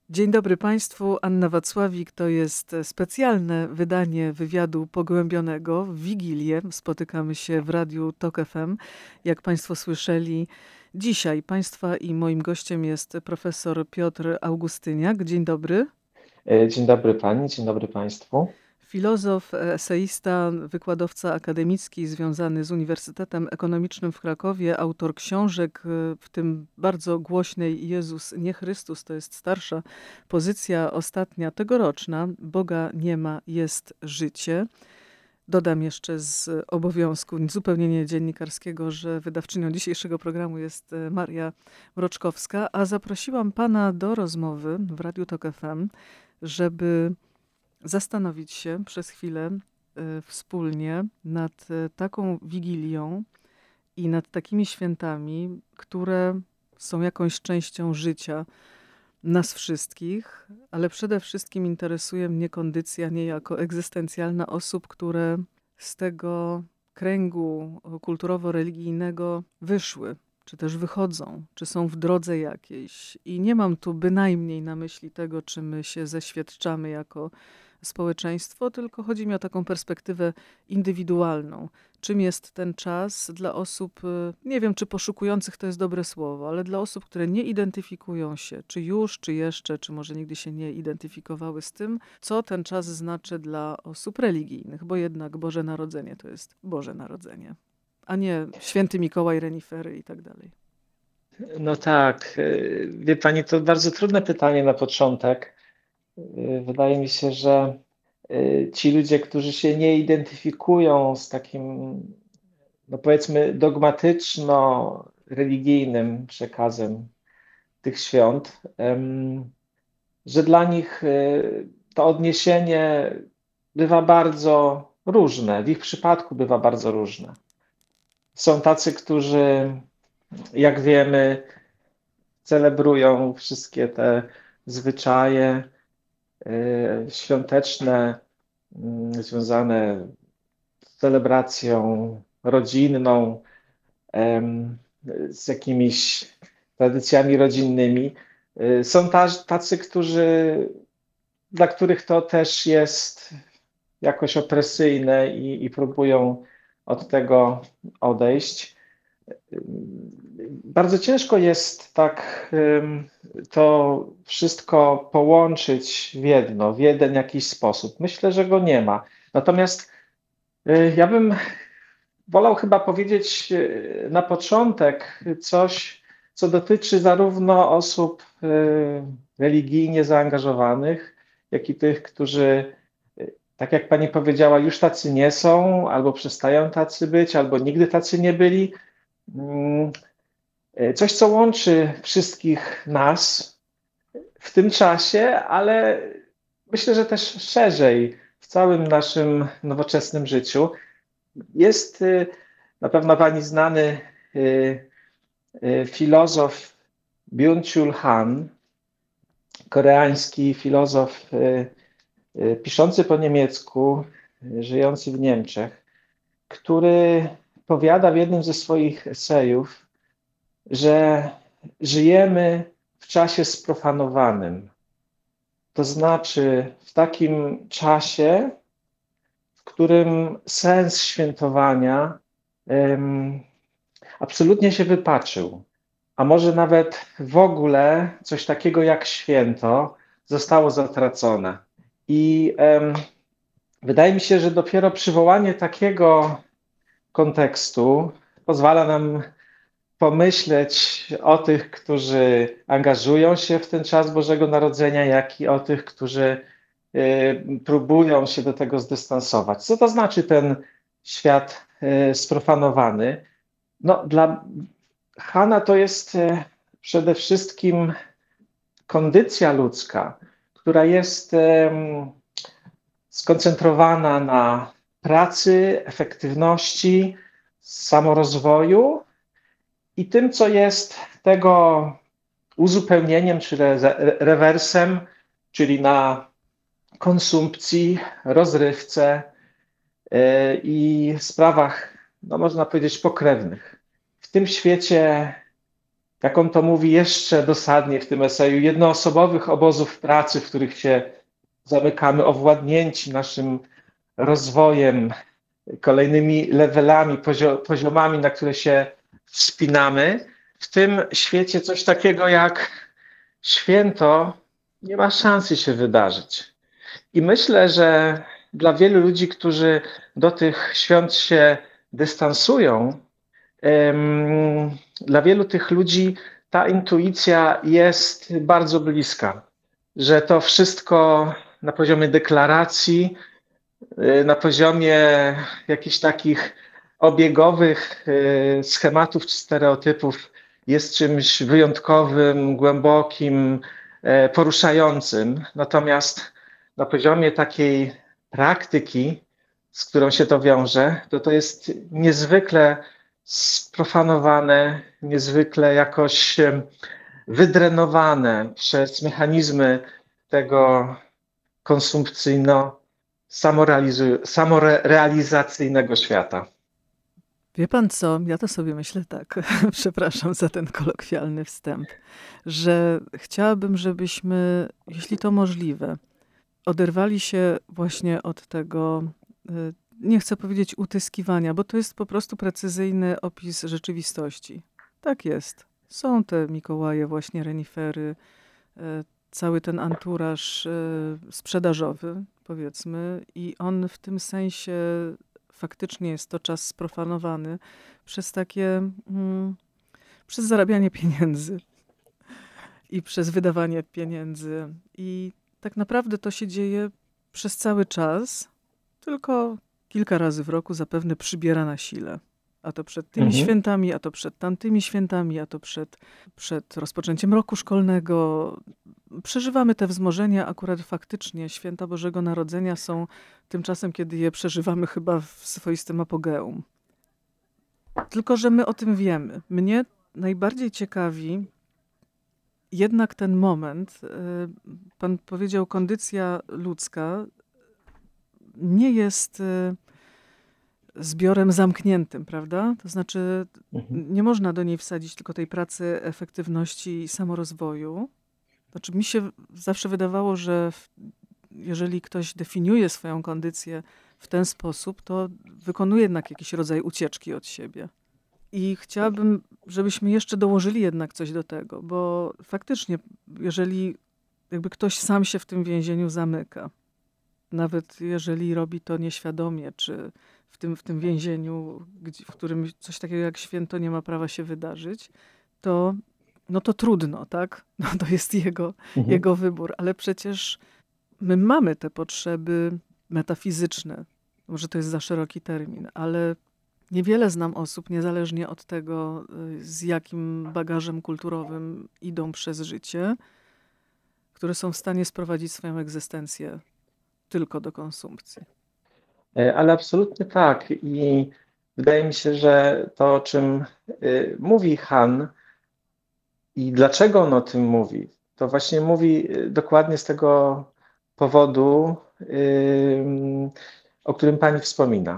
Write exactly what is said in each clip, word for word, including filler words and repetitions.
Dzień dobry Państwu, Anna Wacławik. To jest specjalne wydanie wywiadu pogłębionego. W Wigilię spotykamy się w Radiu Tok F M. Jak Państwo słyszeli, dzisiaj Państwa i moim gościem jest profesor Piotr Augustyniak. Dzień dobry. Dzień dobry Pani, dzień dobry Państwu. Filozof, eseista, wykładowca akademicki związany z Uniwersytetem Ekonomicznym w Krakowie, autor książek, w tym bardzo głośnej Jezus, nie Chrystus, to jest starsza pozycja, ostatnia, tegoroczna, Boga nie ma, jest życie. Dodam jeszcze z obowiązku zupełnie nie dziennikarskiego, że wydawczynią dzisiejszego programu jest Maria Mroczkowska, a zaprosiłam Pana do rozmowy w Radiu Tok F M, żeby zastanowić się przez chwilę y, wspólnie nad y, taką Wigilią i nad takimi świętami, które są jakąś częścią życia nas wszystkich, ale przede wszystkim interesuje mnie kondycja niejako egzystencjalna osób, które z tego kręgu kulturowo-religijnego wyszły, czy też wychodzą, czy są w drodze jakiejś. I nie mam tu bynajmniej na myśli tego, czy my się zeświadczamy jako społeczeństwo, tylko chodzi mi o taką perspektywę indywidualną. Czym jest ten czas dla osób, nie wiem, czy poszukujących to jest dobre słowo, ale dla osób, które nie identyfikują się, czy już, czy jeszcze, czy może nigdy się nie identyfikowały z tym, co ten czas znaczy dla osób religijnych, bo jednak Boże Narodzenie to jest Boże Narodzenie, a nie Święty Mikołaj, renifery i tak dalej. No tak, wie Pani, to bardzo trudne pytanie na początek. Wydaje mi się, że ci ludzie, którzy się nie identyfikują z takim, no powiedzmy, dogmatyczno-religijnym przekazem tych świąt, że dla nich to odniesienie bywa bardzo różne. W ich przypadku bywa bardzo różne. Są tacy, którzy, jak wiemy, celebrują wszystkie te zwyczaje y, świąteczne y, związane z celebracją rodzinną, y, z jakimiś tradycjami rodzinnymi. Y, są tacy, którzy, dla których to też jest jakoś opresyjne i, i próbują od tego odejść. Bardzo ciężko jest tak to wszystko połączyć w jedno, w jeden jakiś sposób. Myślę, że go nie ma. Natomiast ja bym wolał chyba powiedzieć na początek coś, co dotyczy zarówno osób religijnie zaangażowanych, jak i tych, którzy, tak jak Pani powiedziała, już tacy nie są, albo przestają tacy być, albo nigdy tacy nie byli. Coś, co łączy wszystkich nas w tym czasie, ale myślę, że też szerzej w całym naszym nowoczesnym życiu. Jest na pewno Pani znany filozof Byung-Chul Han, koreański filozof piszący po niemiecku, żyjący w Niemczech, który powiada w jednym ze swoich esejów, że żyjemy w czasie sprofanowanym. To znaczy w takim czasie, w którym sens świętowania um, absolutnie się wypaczył. A może nawet w ogóle coś takiego jak święto zostało zatracone. I um, wydaje mi się, że dopiero przywołanie takiego kontekstu pozwala nam pomyśleć o tych, którzy angażują się w ten czas Bożego Narodzenia, jak i o tych, którzy y, próbują się do tego zdystansować. Co to znaczy ten świat y, sprofanowany? No, dla Hana to jest y, przede wszystkim kondycja ludzka, która jest y, skoncentrowana na pracy, efektywności, samorozwoju, i tym, co jest tego uzupełnieniem czy re rewersem, czyli na konsumpcji, rozrywce yy, i sprawach, no można powiedzieć, pokrewnych. W tym świecie jak on to mówi jeszcze dosadnie w tym eseju, jednoosobowych obozów pracy, w których się zamykamy, owładnięci naszym rozwojem, kolejnymi levelami, poziomami, na które się wspinamy. W tym świecie coś takiego jak święto nie ma szansy się wydarzyć. I myślę, że dla wielu ludzi, którzy do tych świąt się dystansują, em, dla wielu tych ludzi ta intuicja jest bardzo bliska, że to wszystko na poziomie deklaracji, na poziomie jakichś takich obiegowych schematów czy stereotypów jest czymś wyjątkowym, głębokim, poruszającym. Natomiast na poziomie takiej praktyki, z którą się to wiąże, to to jest niezwykle sprofanowane, niezwykle jakoś wydrenowane przez mechanizmy tego konsumpcyjno samorealizacyjnego świata. Wie pan co, ja to sobie myślę tak, przepraszam za ten kolokwialny wstęp, że chciałabym, żebyśmy, jeśli to możliwe, oderwali się właśnie od tego, nie chcę powiedzieć utyskiwania, bo to jest po prostu precyzyjny opis rzeczywistości. Tak jest. Są te Mikołaje, właśnie renifery, cały ten anturaż sprzedażowy, powiedzmy, i on w tym sensie faktycznie jest to czas sprofanowany przez takie, mm, przez zarabianie pieniędzy i przez wydawanie pieniędzy. I tak naprawdę to się dzieje przez cały czas, tylko kilka razy w roku zapewne przybiera na sile. A to przed tymi Mhm. świętami, a to przed tamtymi świętami, a to przed, przed rozpoczęciem roku szkolnego. Przeżywamy te wzmożenia, akurat faktycznie święta Bożego Narodzenia są tym czasem, kiedy je przeżywamy chyba w swoistym apogeum. Tylko że my o tym wiemy. Mnie najbardziej ciekawi jednak ten moment, pan powiedział, kondycja ludzka nie jest zbiorem zamkniętym, prawda? To znaczy Mhm. nie można do niej wsadzić tylko tej pracy, efektywności i samorozwoju. Znaczy mi się zawsze wydawało, że w, jeżeli ktoś definiuje swoją kondycję w ten sposób, to wykonuje jednak jakiś rodzaj ucieczki od siebie. I chciałabym, żebyśmy jeszcze dołożyli jednak coś do tego, bo faktycznie, jeżeli jakby ktoś sam się w tym więzieniu zamyka, nawet jeżeli robi to nieświadomie, czy w tym, w tym więzieniu, gdzie, w którym coś takiego jak święto nie ma prawa się wydarzyć, to, no to trudno, tak? No to jest jego, Mhm. jego wybór, ale przecież my mamy te potrzeby metafizyczne. Może to jest za szeroki termin, ale niewiele znam osób, niezależnie od tego, z jakim bagażem kulturowym idą przez życie, które są w stanie sprowadzić swoją egzystencję tylko do konsumpcji. Ale absolutnie tak. I wydaje mi się, że to, o czym y, mówi Han i dlaczego on o tym mówi, to właśnie mówi y, dokładnie z tego powodu, y, o którym pani wspomina.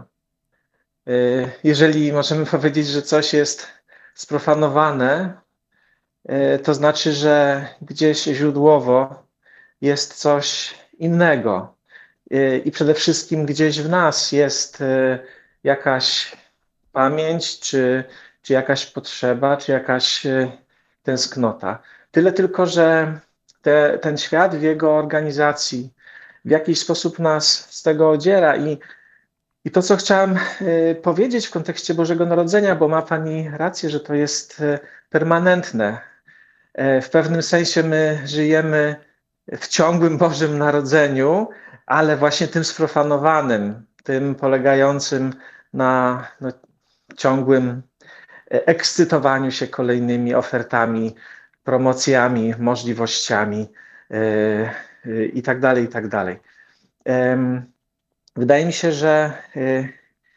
Y, Jeżeli możemy powiedzieć, że coś jest sprofanowane, y, to znaczy, że gdzieś źródłowo jest coś innego. Y, I przede wszystkim gdzieś w nas jest y, jakaś pamięć, czy, czy jakaś potrzeba, czy jakaś y, tęsknota. Tyle tylko, że te, ten świat w jego organizacji w jakiś sposób nas z tego odziera. I, i to, co chciałem y, powiedzieć w kontekście Bożego Narodzenia, bo ma pani rację, że to jest y, permanentne. Y, W pewnym sensie my żyjemy w ciągłym Bożym Narodzeniu, ale właśnie tym sprofanowanym, tym polegającym na no, ciągłym ekscytowaniu się kolejnymi ofertami, promocjami, możliwościami yy, yy, i tak dalej, i tak dalej. Ym, Wydaje mi się, że yy,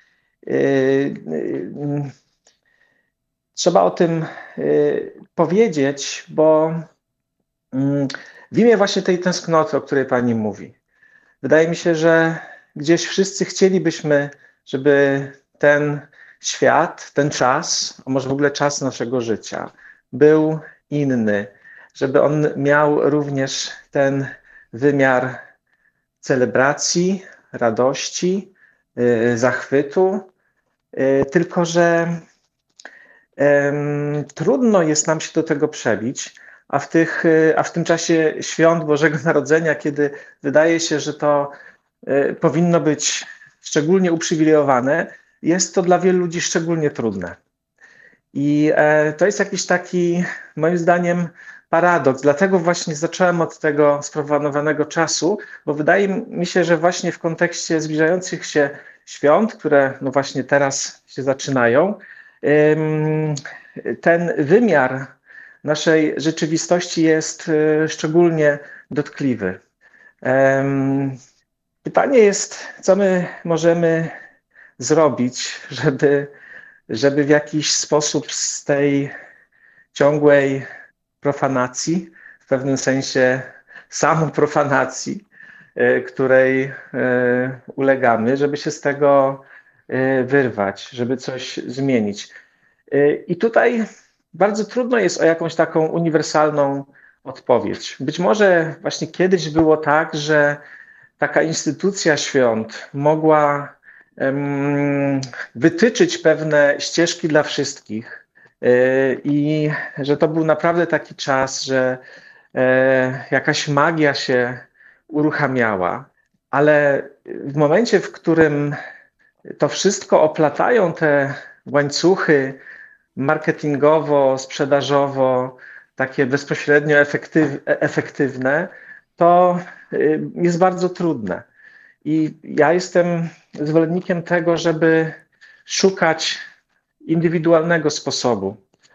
yy, trzeba o tym yy, powiedzieć, bo yy, w imię właśnie tej tęsknoty, o której pani mówi, wydaje mi się, że gdzieś wszyscy chcielibyśmy, żeby ten świat, ten czas, a może w ogóle czas naszego życia, był inny, żeby on miał również ten wymiar celebracji, radości, y, zachwytu, y, tylko że em, trudno jest nam się do tego przebić, a w, tych, y, a w tym czasie świąt Bożego Narodzenia, kiedy wydaje się, że to y, powinno być szczególnie uprzywilejowane, jest to dla wielu ludzi szczególnie trudne. I e, to jest jakiś taki, moim zdaniem, paradoks. Dlatego właśnie zacząłem od tego sproponowanego czasu, bo wydaje mi się, że właśnie w kontekście zbliżających się świąt, które no właśnie teraz się zaczynają, ym, ten wymiar naszej rzeczywistości jest y, szczególnie dotkliwy. Ym, pytanie jest, co my możemy zrobić, żeby żeby w jakiś sposób z tej ciągłej profanacji, w pewnym sensie samoprofanacji, y, której y, ulegamy, żeby się z tego y, wyrwać, żeby coś zmienić. Y, I tutaj bardzo trudno jest o jakąś taką uniwersalną odpowiedź. Być może właśnie kiedyś było tak, że taka instytucja świąt mogła wytyczyć pewne ścieżki dla wszystkich i że to był naprawdę taki czas, że jakaś magia się uruchamiała, ale w momencie, w którym to wszystko oplatają te łańcuchy marketingowo, sprzedażowo, takie bezpośrednio efektyw, efektywne, to jest bardzo trudne. I ja jestem zwolennikiem tego, żeby szukać indywidualnego sposobu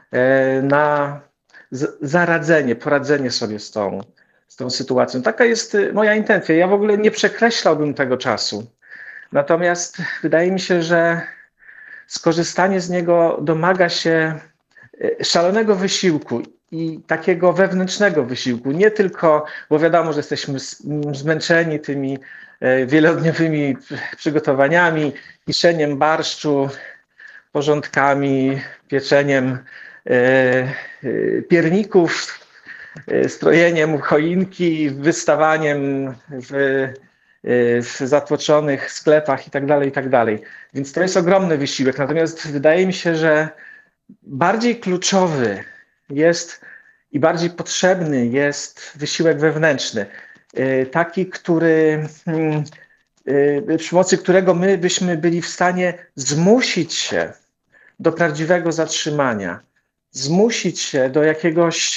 na zaradzenie, poradzenie sobie z tą, z tą sytuacją. Taka jest moja intencja. Ja w ogóle nie przekreślałbym tego czasu. Natomiast wydaje mi się, że skorzystanie z niego domaga się szalonego wysiłku i takiego wewnętrznego wysiłku. Nie tylko, bo wiadomo, że jesteśmy zmęczeni tymi wielodniowymi przygotowaniami, kiszeniem barszczu, porządkami, pieczeniem pierników, strojeniem choinki, wystawaniem w, w zatłoczonych sklepach itd., itd. Więc to jest ogromny wysiłek. Natomiast wydaje mi się, że bardziej kluczowy jest i bardziej potrzebny jest wysiłek wewnętrzny. Taki, który, przy pomocy którego my byśmy byli w stanie zmusić się do prawdziwego zatrzymania, zmusić się do jakiegoś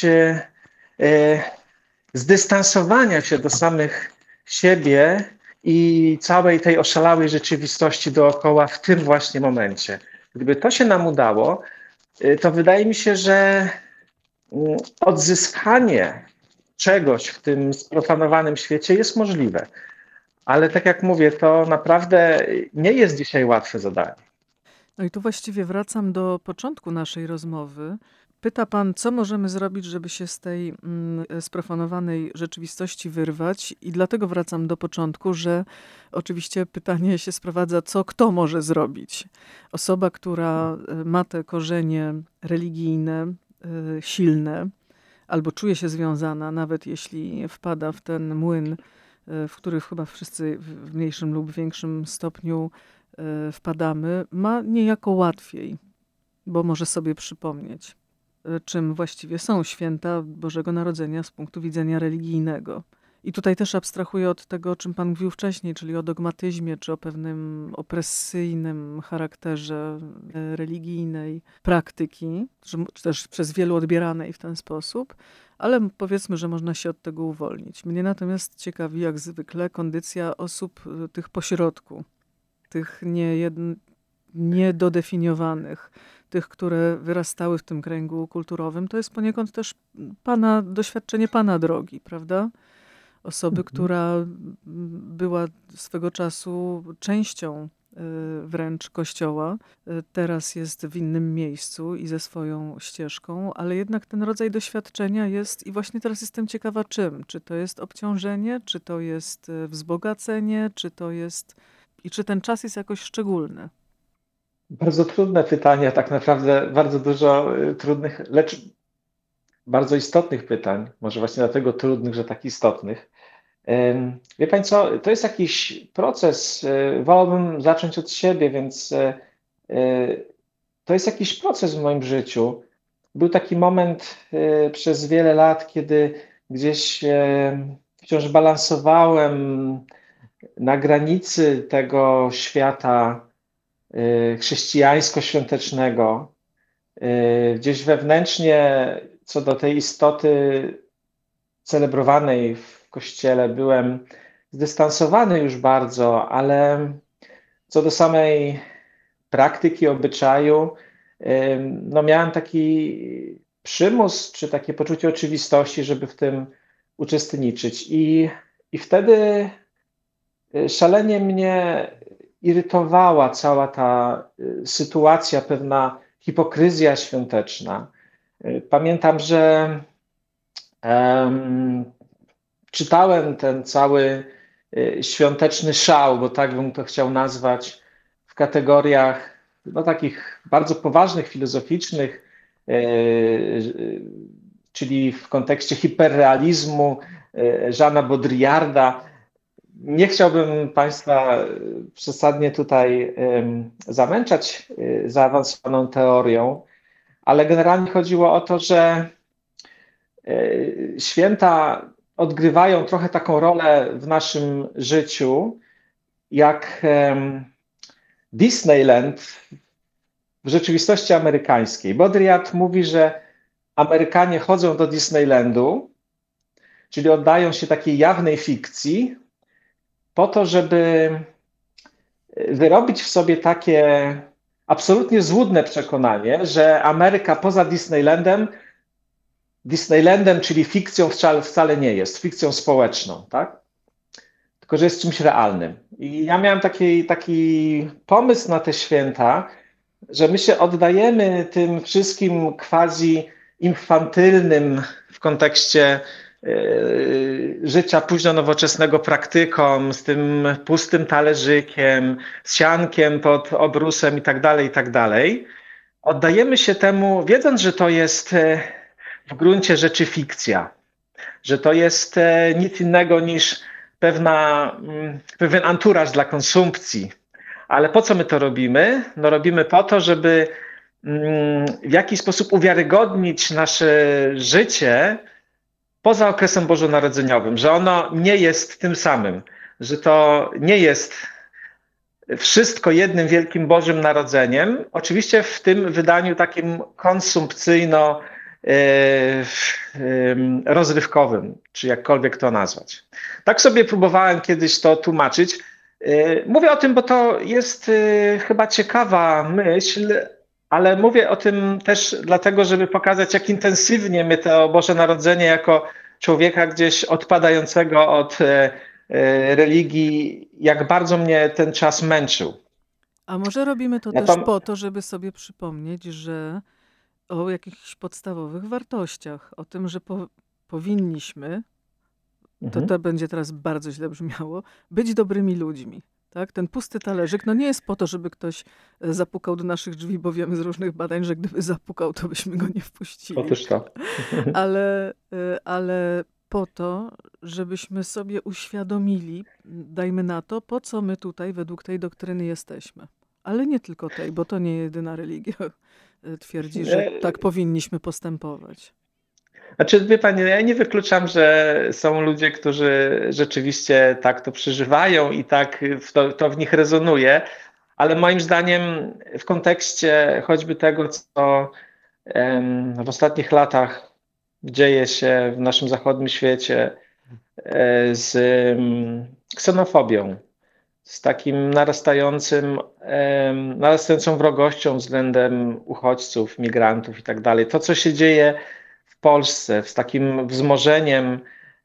zdystansowania się do samych siebie i całej tej oszalałej rzeczywistości dookoła w tym właśnie momencie. Gdyby to się nam udało, to wydaje mi się, że odzyskanie czegoś w tym sprofanowanym świecie jest możliwe. Ale tak jak mówię, to naprawdę nie jest dzisiaj łatwe zadanie. No i tu właściwie wracam do początku naszej rozmowy. Pyta pan, co możemy zrobić, żeby się z tej mm, sprofanowanej rzeczywistości wyrwać, i dlatego wracam do początku, że oczywiście pytanie się sprowadza, co kto może zrobić. Osoba, która ma te korzenie religijne, y, silne, albo czuje się związana, nawet jeśli wpada w ten młyn, y, w który chyba wszyscy w mniejszym lub większym stopniu y, wpadamy, ma niejako łatwiej, bo może sobie przypomnieć, czym właściwie są święta Bożego Narodzenia z punktu widzenia religijnego. I tutaj też abstrahuję od tego, o czym pan mówił wcześniej, czyli o dogmatyzmie, czy o pewnym opresyjnym charakterze religijnej praktyki, czy też przez wielu odbieranej w ten sposób, ale powiedzmy, że można się od tego uwolnić. Mnie natomiast ciekawi, jak zwykle, kondycja osób tych pośrodku, tych niejedn- niedodefiniowanych, tych, które wyrastały w tym kręgu kulturowym. To jest poniekąd też pana, doświadczenie pana drogi, prawda? Osoby, mhm. która była swego czasu częścią wręcz Kościoła, teraz jest w innym miejscu i ze swoją ścieżką, ale jednak ten rodzaj doświadczenia jest, i właśnie teraz jestem ciekawa czym. Czy to jest obciążenie, czy to jest wzbogacenie, czy to jest, i czy ten czas jest jakoś szczególny? Bardzo trudne pytania, tak naprawdę bardzo dużo trudnych, lecz bardzo istotnych pytań, może właśnie dlatego trudnych, że tak istotnych. Em, Wie Pani co, to jest jakiś proces, e, wolałbym zacząć od siebie, więc e, e, to jest jakiś proces w moim życiu. Był taki moment e, przez wiele lat, kiedy gdzieś e, wciąż balansowałem na granicy tego świata e, chrześcijańsko-świątecznego. E, Gdzieś wewnętrznie co do tej istoty celebrowanej w kościele byłem zdystansowany już bardzo, ale co do samej praktyki, obyczaju, ym, no miałem taki przymus, czy takie poczucie oczywistości, żeby w tym uczestniczyć. I, i wtedy y, szalenie mnie irytowała cała ta y, sytuacja, pewna hipokryzja świąteczna. Y, Pamiętam, że em, czytałem ten cały y, świąteczny szał, bo tak bym to chciał nazwać, w kategoriach no, takich bardzo poważnych, filozoficznych, y, y, czyli w kontekście hiperrealizmu y, Jeana Baudrillarda. Nie chciałbym Państwa y, przesadnie tutaj ym, zamęczać y, zaawansowaną teorią, ale generalnie chodziło o to, że y, święta odgrywają trochę taką rolę w naszym życiu, jak em, Disneyland w rzeczywistości amerykańskiej. Baudrillard mówi, że Amerykanie chodzą do Disneylandu, czyli oddają się takiej jawnej fikcji, po to, żeby wyrobić w sobie takie absolutnie złudne przekonanie, że Ameryka poza Disneylandem Disneylandem, czyli fikcją wcale, wcale nie jest, fikcją społeczną, tak? Tylko że jest czymś realnym. I ja miałem taki, taki pomysł na te święta, że my się oddajemy tym wszystkim quasi infantylnym w kontekście yy, życia późno nowoczesnego praktykom, z tym pustym talerzykiem, z siankiem pod obrusem i tak dalej, i tak dalej. Oddajemy się temu, wiedząc, że to jest yy, w gruncie rzeczy fikcja, że to jest yy, nic innego niż pewna, yy, pewien anturaż dla konsumpcji. Ale po co my to robimy? No robimy po to, żeby w jakiś sposób uwiarygodnić nasze życie poza okresem bożonarodzeniowym, że ono nie jest tym samym, że to nie jest wszystko jednym wielkim Bożym Narodzeniem, oczywiście w tym wydaniu takim konsumpcyjno rozrywkowym, czy jakkolwiek to nazwać. Tak sobie próbowałem kiedyś to tłumaczyć. Mówię o tym, bo to jest chyba ciekawa myśl, ale mówię o tym też dlatego, żeby pokazać, jak intensywnie mnie to Boże Narodzenie jako człowieka gdzieś odpadającego od religii, jak bardzo mnie ten czas męczył. A może robimy to Ja też tam... po to, żeby sobie przypomnieć, że o jakichś podstawowych wartościach, o tym, że po, powinniśmy, to to będzie teraz bardzo źle brzmiało, być dobrymi ludźmi. Tak? Ten pusty talerzyk no nie jest po to, żeby ktoś zapukał do naszych drzwi, bo wiemy z różnych badań, że gdyby zapukał, to byśmy go nie wpuścili. Otóż to. ale, ale po to, żebyśmy sobie uświadomili, dajmy na to, po co my tutaj według tej doktryny jesteśmy. Ale nie tylko tej, bo to nie jedyna religia twierdzi, że tak powinniśmy postępować. Znaczy, wie Pani, ja nie wykluczam, że są ludzie, którzy rzeczywiście tak to przeżywają i tak to, to w nich rezonuje, ale moim zdaniem w kontekście choćby tego, co w ostatnich latach dzieje się w naszym zachodnim świecie z ksenofobią, z takim narastającym, narastającą wrogością względem uchodźców, migrantów i tak dalej. To, co się dzieje w Polsce, z takim wzmożeniem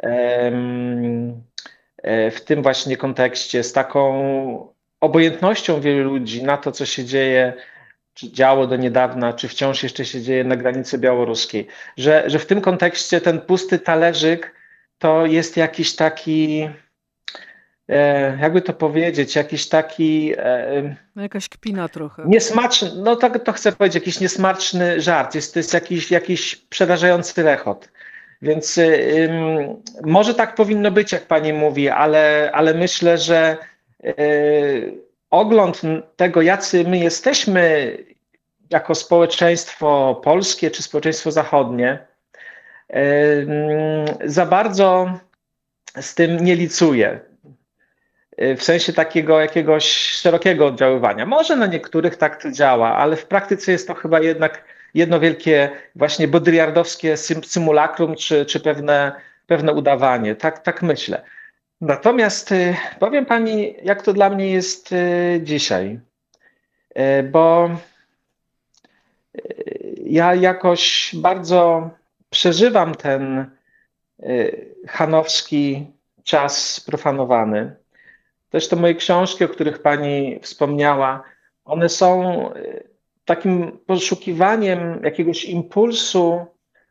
w tym właśnie kontekście, z taką obojętnością wielu ludzi na to, co się dzieje, czy działo do niedawna, czy wciąż jeszcze się dzieje na granicy białoruskiej, że, że w tym kontekście ten pusty talerzyk to jest jakiś taki e, jakby to powiedzieć, jakiś taki e, No jakaś kpina trochę. niesmaczny, no tak to chcę powiedzieć, jakiś niesmaczny żart, jest, to jest jakiś, jakiś przerażający rechot. Więc ym, może tak powinno być, jak pani mówi, ale, ale myślę, że y, ogląd tego, jacy my jesteśmy jako społeczeństwo polskie czy społeczeństwo zachodnie, y, za bardzo z tym nie licuje. W sensie takiego jakiegoś szerokiego oddziaływania. Może na niektórych tak to działa, ale w praktyce jest to chyba jednak jedno wielkie właśnie bodyliardowskie symulakrum, czy, czy pewne, pewne udawanie. Tak, tak myślę. Natomiast y, powiem pani, jak to dla mnie jest y, dzisiaj. Y, Bo y, ja jakoś bardzo przeżywam ten y, chanowski czas profanowany. Zresztą moje książki, o których pani wspomniała, one są y, takim poszukiwaniem jakiegoś impulsu,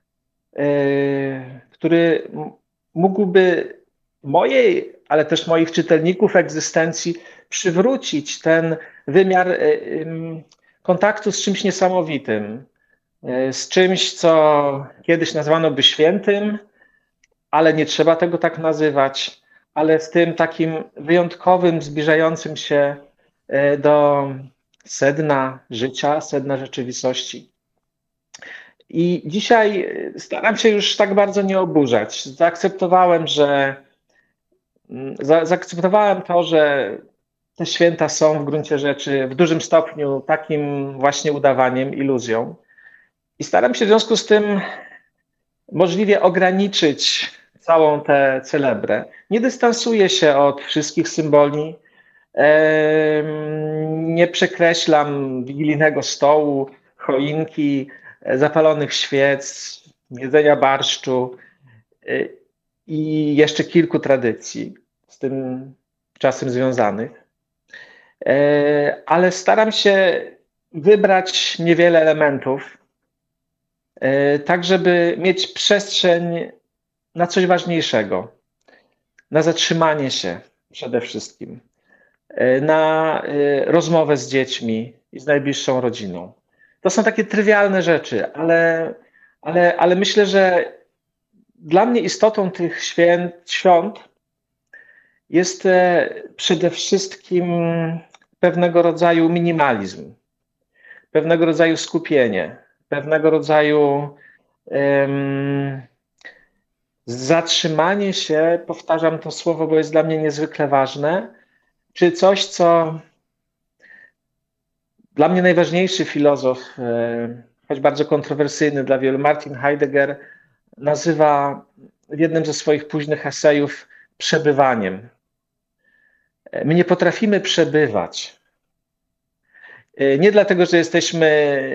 y, który m- mógłby mojej, ale też moich czytelników egzystencji przywrócić ten wymiar y, ym, kontaktu z czymś niesamowitym, y, z czymś, co kiedyś nazwano by świętym, ale nie trzeba tego tak nazywać, ale z tym takim wyjątkowym, zbliżającym się e, do sedna życia, sedna rzeczywistości. I dzisiaj e, staram się już tak bardzo nie oburzać. Zaakceptowałem, że mm, za, zaakceptowałem to, że te święta są w gruncie rzeczy w dużym stopniu takim właśnie udawaniem, iluzją. I staram się w związku z tym możliwie ograniczyć całą tę celebrę. Nie dystansuję się od wszystkich symboli, em, nie przekreślam wigilijnego stołu, choinki, e, zapalonych świec, jedzenia barszczu e, i jeszcze kilku tradycji z tym czasem związanych. E, Ale staram się wybrać niewiele elementów, e, tak żeby mieć przestrzeń na coś ważniejszego, na zatrzymanie się przede wszystkim, e, na e, rozmowę z dziećmi i z najbliższą rodziną. To są takie trywialne rzeczy, ale, ale, ale myślę, że dla mnie istotą tych święt, świąt jest e, przede wszystkim pewnego rodzaju minimalizm, pewnego rodzaju skupienie, pewnego rodzaju em, zatrzymanie się, powtarzam to słowo, bo jest dla mnie niezwykle ważne, czy coś, co dla mnie najważniejszy filozof, e, choć bardzo kontrowersyjny dla wielu, Martin Heidegger, nazywa w jednym ze swoich późnych esejów przebywaniem. E, My nie potrafimy przebywać. E, Nie dlatego, że jesteśmy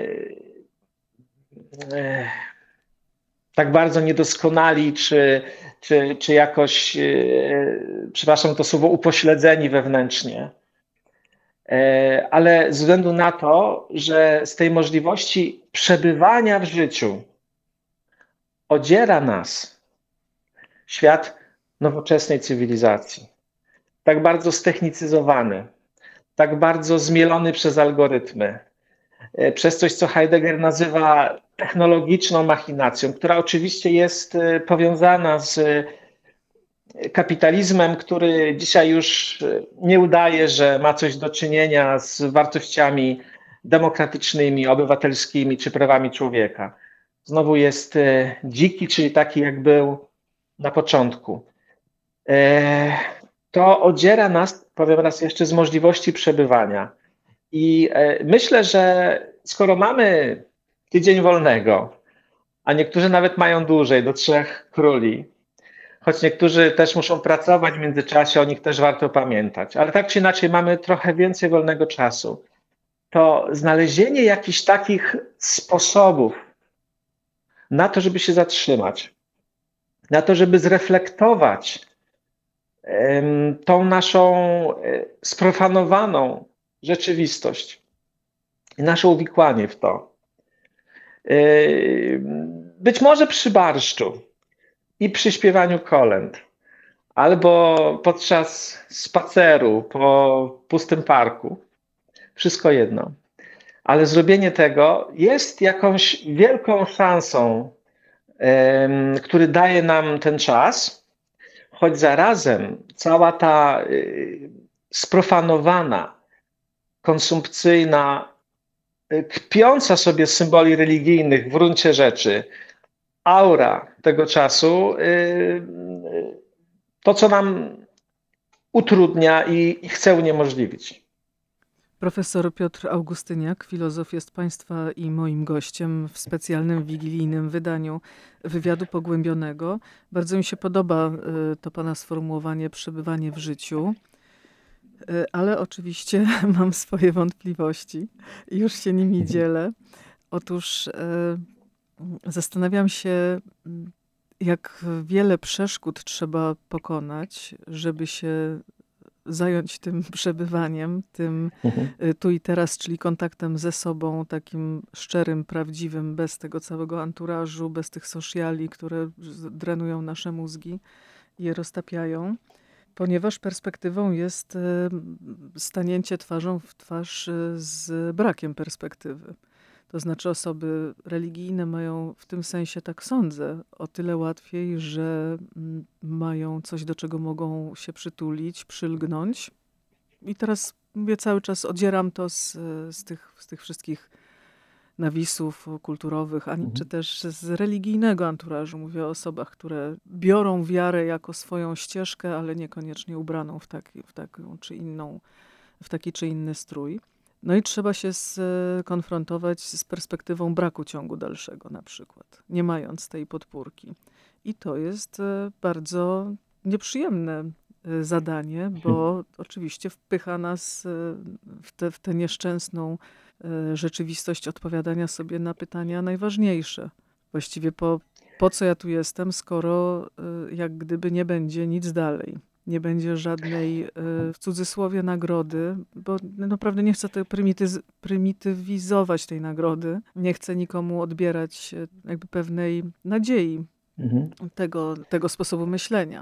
e, tak bardzo niedoskonali, czy, czy, czy jakoś, e, przepraszam to słowo, upośledzeni wewnętrznie, e, ale ze względu na to, że z tej możliwości przebywania w życiu odziera nas świat nowoczesnej cywilizacji, tak bardzo ztechnicyzowany, tak bardzo zmielony przez algorytmy, e, przez coś, co Heidegger nazywa technologiczną machinacją, która oczywiście jest e, powiązana z kapitalizmem, który dzisiaj już nie udaje, że ma coś do czynienia z wartościami demokratycznymi, obywatelskimi czy prawami człowieka. Znowu jest e, dziki, czyli taki, jak był na początku. E, To odziera nas, powiem raz jeszcze, z możliwości przebywania. I e, myślę, że skoro mamy tydzień wolnego, a niektórzy nawet mają dłużej, do trzech króli, choć niektórzy też muszą pracować w międzyczasie, o nich też warto pamiętać. Ale tak czy inaczej mamy trochę więcej wolnego czasu. To znalezienie jakichś takich sposobów na to, żeby się zatrzymać, na to, żeby zreflektować em, tą naszą e, sprofanowaną rzeczywistość i nasze uwikłanie w to. E, Być może przy barszczu i przy śpiewaniu kolęd, albo podczas spaceru po pustym parku. Wszystko jedno. Ale zrobienie tego jest jakąś wielką szansą, em, który daje nam ten czas, choć zarazem cała ta y, sprofanowana, konsumpcyjna, y, kpiąca sobie z symboli religijnych w gruncie rzeczy aura tego czasu, y, y, to co nam utrudnia i, i chce uniemożliwić. Profesor Piotr Augustyniak, filozof, jest Państwa i moim gościem w specjalnym wigilijnym wydaniu wywiadu pogłębionego. Bardzo mi się podoba y, to Pana sformułowanie przebywanie w życiu, y, ale oczywiście mam swoje wątpliwości i już się nimi dzielę. Otóż y, zastanawiam się, jak wiele przeszkód trzeba pokonać, żeby się zająć tym przebywaniem, tym Mhm. tu i teraz, czyli kontaktem ze sobą, takim szczerym, prawdziwym, bez tego całego anturażu, bez tych sociali, które drenują nasze mózgi i je roztapiają. Ponieważ perspektywą jest y, stanięcie twarzą w twarz y, z brakiem perspektywy. To znaczy osoby religijne mają w tym sensie, tak sądzę, o tyle łatwiej, że mm, mają coś, do czego mogą się przytulić, przylgnąć. I teraz mówię, cały czas odzieram to z, z, tych, z tych wszystkich nawisów kulturowych, ani, czy Mhm. też z religijnego anturażu. Mówię o osobach, które biorą wiarę jako swoją ścieżkę, ale niekoniecznie ubraną w, taki, w taką czy inną, w taki czy inny strój. No i trzeba się skonfrontować z perspektywą braku ciągu dalszego na przykład, nie mając tej podpórki. I to jest e, bardzo nieprzyjemne e, zadanie, bo oczywiście wpycha nas e, w tę w tę nieszczęsną e, rzeczywistość odpowiadania sobie na pytania najważniejsze. Właściwie po, po co ja tu jestem, skoro e, jak gdyby nie będzie nic dalej. Nie będzie żadnej, e, w cudzysłowie, nagrody, bo naprawdę nie chcę tej prymityz- prymitywizować tej nagrody. Nie chcę nikomu odbierać e, jakby pewnej nadziei Mhm. tego, tego sposobu myślenia.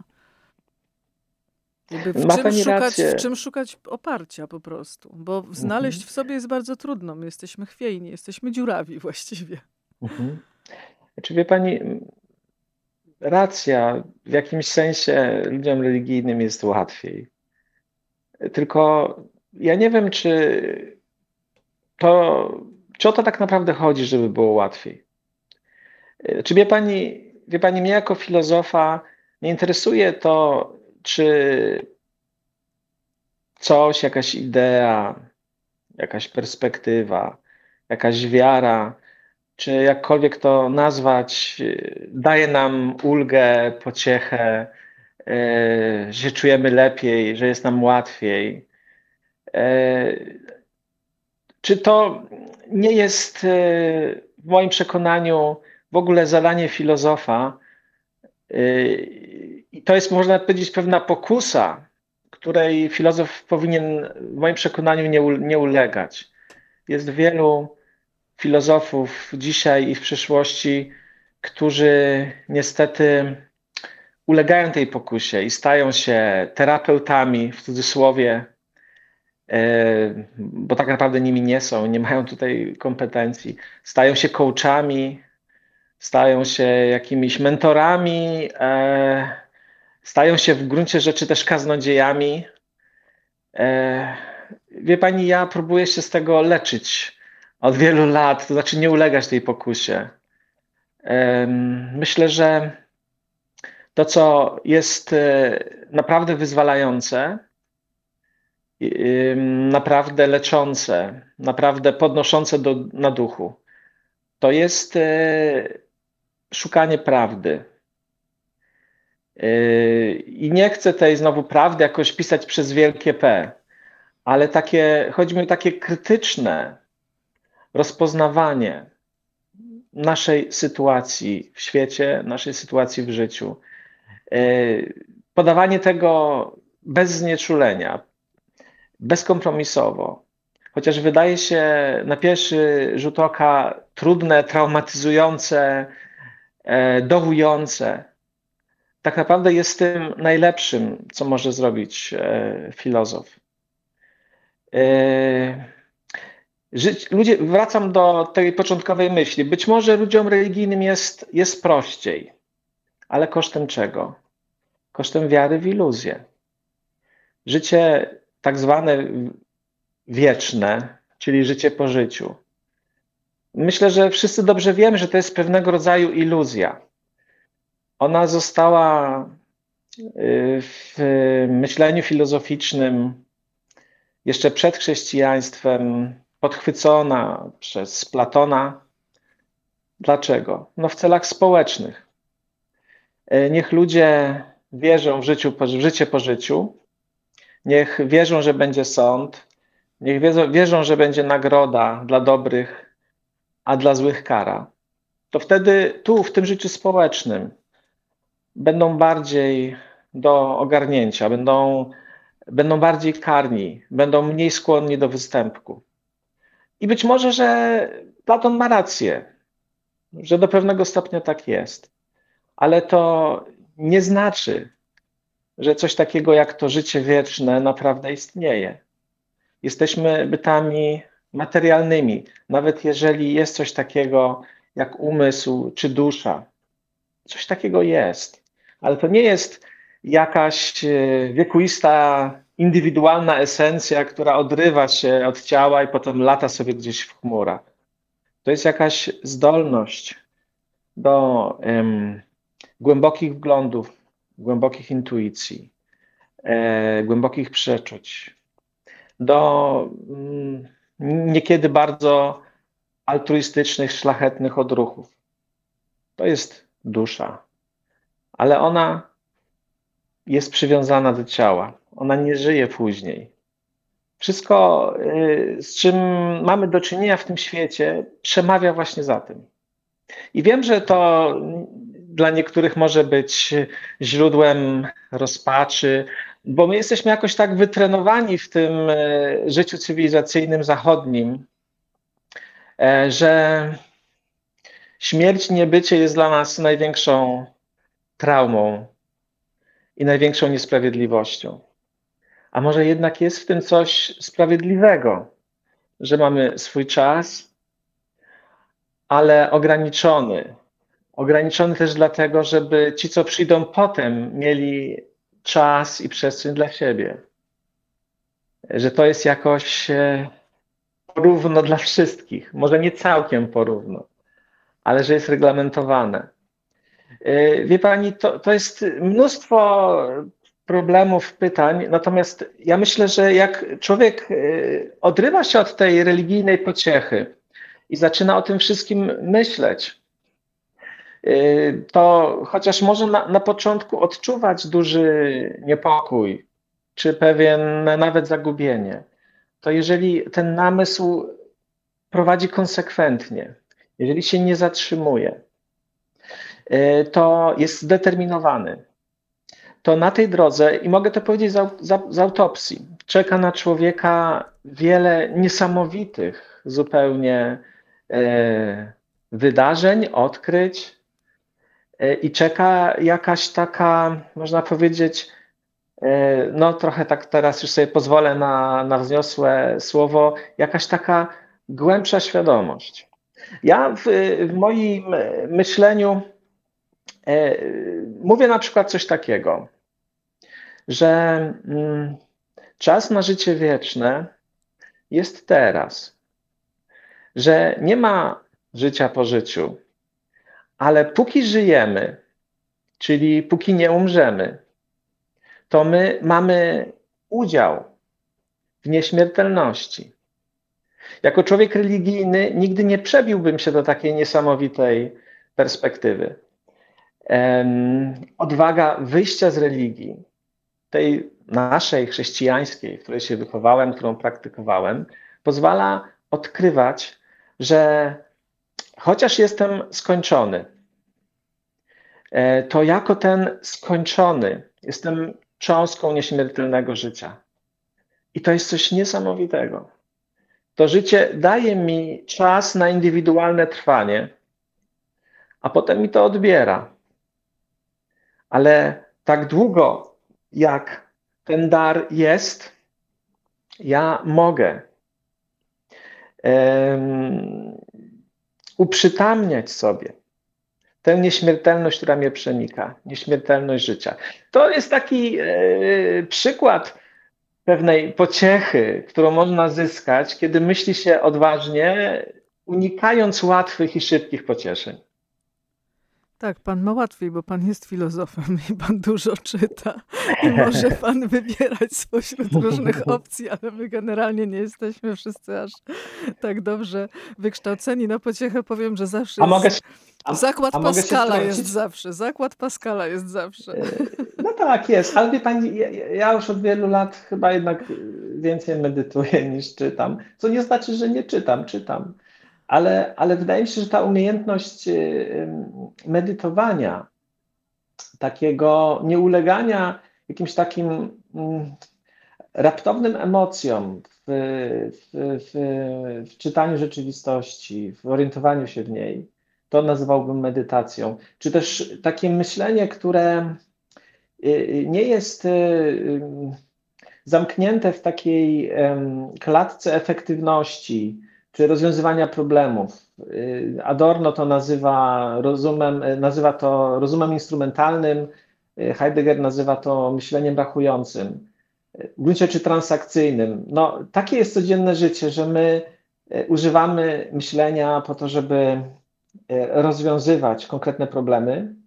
Jakby w Ma czym pani szukać, w rację. czym szukać oparcia po prostu. Bo znaleźć Mhm. w sobie jest bardzo trudno. My jesteśmy chwiejni, jesteśmy dziurawi właściwie. Mhm. Czy wie pani, m, racja, w jakimś sensie ludziom religijnym jest łatwiej. Tylko ja nie wiem, czy to, czy o to tak naprawdę chodzi, żeby było łatwiej. E, Czy wie pani, wie pani, mnie jako filozofa nie interesuje to, czy coś, jakaś idea, jakaś perspektywa, jakaś wiara, czy jakkolwiek to nazwać, y, daje nam ulgę, pociechę, y, że się czujemy lepiej, że jest nam łatwiej. Y, Czy to nie jest, y, w moim przekonaniu, w ogóle zadanie filozofa? Y, I to jest, można powiedzieć, pewna pokusa, której filozof powinien, w moim przekonaniu, nie, u- nie ulegać. Jest wielu filozofów dzisiaj i w przyszłości, którzy niestety ulegają tej pokusie i stają się terapeutami, w cudzysłowie, e, bo tak naprawdę nimi nie są, nie mają tutaj kompetencji. Stają się coachami, stają się jakimiś mentorami, e, stają się w gruncie rzeczy też kaznodziejami. E, Wie pani, ja próbuję się z tego leczyć od wielu lat, to znaczy nie ulegać tej pokusie. Em, Myślę, że to, co jest e, naprawdę wyzwalające, i- ym, naprawdę leczące, naprawdę podnoszące do, na duchu, to jest e, szukanie prawdy. E, I nie chcę tej znowu prawdy jakoś pisać przez wielkie P, ale takie, chodzi mi o takie krytyczne rozpoznawanie naszej sytuacji w świecie, naszej sytuacji w życiu. E, Podawanie tego bez znieczulenia, bezkompromisowo, chociaż wydaje się na pierwszy rzut oka trudne, traumatyzujące, e, dołujące, tak naprawdę jest tym najlepszym, co może zrobić e, filozof. E, żyć, ludzie, wracam do tej początkowej myśli. Być może ludziom religijnym jest, jest prościej, ale kosztem czego? Kosztem wiary w iluzję. Życie tak zwane wieczne, czyli życie po życiu. Myślę, że wszyscy dobrze wiemy, że to jest pewnego rodzaju iluzja. Ona została w myśleniu filozoficznym jeszcze przed chrześcijaństwem podchwycona przez Platona. Dlaczego? No w celach społecznych. Niech ludzie wierzą w, życiu, w życie po życiu, niech wierzą, że będzie sąd, niech wierzą, wierzą, że będzie nagroda dla dobrych, a dla złych kara. To wtedy tu, w tym życiu społecznym, będą bardziej do ogarnięcia, będą, będą bardziej karni, będą mniej skłonni do występku. I być może, że Platon ma rację, że do pewnego stopnia tak jest. Ale to nie znaczy, że coś takiego jak to życie wieczne naprawdę istnieje. Jesteśmy bytami materialnymi, nawet jeżeli jest coś takiego jak umysł czy dusza. Coś takiego jest. Ale to nie jest jakaś wiekuista, indywidualna esencja, która odrywa się od ciała i potem lata sobie gdzieś w chmurach. To jest jakaś zdolność do um, głębokich wglądów, głębokich intuicji, e, głębokich przeczuć, do mm, niekiedy bardzo altruistycznych, szlachetnych odruchów. To jest dusza, ale ona jest przywiązana do ciała. Ona nie żyje później. Wszystko, z czym mamy do czynienia w tym świecie, przemawia właśnie za tym. I wiem, że to dla niektórych może być źródłem rozpaczy, bo my jesteśmy jakoś tak wytrenowani w tym życiu cywilizacyjnym zachodnim, że śmierć, niebycie jest dla nas największą traumą i największą niesprawiedliwością. A może jednak jest w tym coś sprawiedliwego, że mamy swój czas, ale ograniczony. Ograniczony też dlatego, żeby ci, co przyjdą potem, mieli czas i przestrzeń dla siebie. Że to jest jakoś porówno dla wszystkich. Może nie całkiem porówno, ale że jest reglamentowane. Wie pani, to, to jest mnóstwo problemów, pytań, natomiast ja myślę, że jak człowiek odrywa się od tej religijnej pociechy i zaczyna o tym wszystkim myśleć, to chociaż może na, na początku odczuwać duży niepokój, czy pewien nawet zagubienie, to jeżeli ten namysł prowadzi konsekwentnie, jeżeli się nie zatrzymuje, to jest zdeterminowany, to na tej drodze, i mogę to powiedzieć z, z, z autopsji, czeka na człowieka wiele niesamowitych zupełnie e, wydarzeń, odkryć e, i czeka jakaś taka, można powiedzieć, e, no trochę tak teraz już sobie pozwolę na, na wzniosłe słowo, jakaś taka głębsza świadomość. Ja w, w moim myśleniu e, mówię na przykład coś takiego, że mm, czas na życie wieczne jest teraz, że nie ma życia po życiu, ale póki żyjemy, czyli póki nie umrzemy, to my mamy udział w nieśmiertelności. Jako człowiek religijny nigdy nie przebiłbym się do takiej niesamowitej perspektywy. Odwaga wyjścia z religii, tej naszej chrześcijańskiej, w której się wychowałem, którą praktykowałem, pozwala odkrywać, że chociaż jestem skończony, to jako ten skończony jestem cząstką nieśmiertelnego życia. I to jest coś niesamowitego. To życie daje mi czas na indywidualne trwanie, a potem mi to odbiera. ale tak długo, jak ten dar jest, ja mogę um, uprzytamniać sobie tę nieśmiertelność, która mnie przenika, nieśmiertelność życia. To jest taki e, przykład pewnej pociechy, którą można zyskać, kiedy myśli się odważnie, unikając łatwych i szybkich pocieszeń. Tak, pan ma łatwiej, bo pan jest filozofem i pan dużo czyta i może pan wybierać spośród różnych opcji, ale my generalnie nie jesteśmy wszyscy aż tak dobrze wykształceni. Na pociechę powiem, że zawsze A mogę, jest... a, Zakład a mogę się Pascala jest wtrącić? zawsze. Zakład Pascala jest zawsze. No tak, jest, ale wie pani, ja, ja już od wielu lat chyba jednak więcej medytuję niż czytam, co nie znaczy, że nie czytam, czytam. Ale, ale wydaje mi się, że ta umiejętność medytowania, takiego nieulegania jakimś takim mm, raptownym emocjom w, w, w, w czytaniu rzeczywistości, w orientowaniu się w niej, to nazywałbym medytacją. Czy też takie myślenie, które nie jest zamknięte w takiej klatce efektywności czy rozwiązywania problemów. Adorno to nazywa rozumem, nazywa to rozumem instrumentalnym, Heidegger nazywa to myśleniem rachującym, w gruncie rzeczy transakcyjnym. No, takie jest codzienne życie, że my używamy myślenia po to, żeby rozwiązywać konkretne problemy,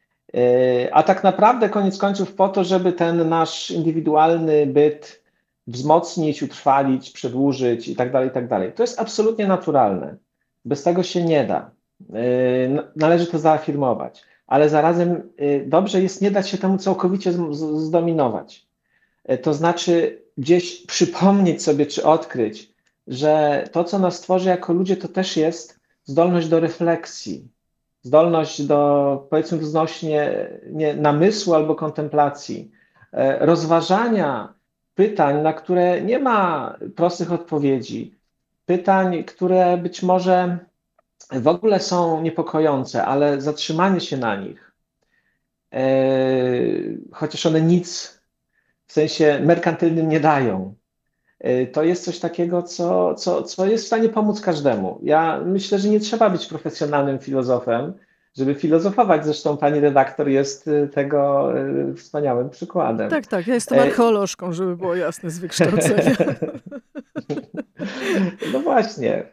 a tak naprawdę koniec końców po to, żeby ten nasz indywidualny byt wzmocnić, utrwalić, przedłużyć i tak dalej, i tak dalej. To jest absolutnie naturalne. Bez tego się nie da. Należy to zaafirmować. Ale zarazem dobrze jest nie dać się temu całkowicie zdominować. To znaczy gdzieś przypomnieć sobie, czy odkryć, że to, co nas tworzy jako ludzie, to też jest zdolność do refleksji, zdolność do, powiedzmy wznośnie nie, namysłu albo kontemplacji, rozważania pytań, na które nie ma prostych odpowiedzi, pytań, które być może w ogóle są niepokojące, ale zatrzymanie się na nich, chociaż one nic w sensie merkantylnym nie dają, to jest coś takiego, co, co, co jest w stanie pomóc każdemu. Ja myślę, że nie trzeba być profesjonalnym filozofem, żeby filozofować. Zresztą pani redaktor jest tego wspaniałym przykładem. Tak, tak. Ja jestem archeolożką, żeby było jasne, z wykształcenia. No właśnie.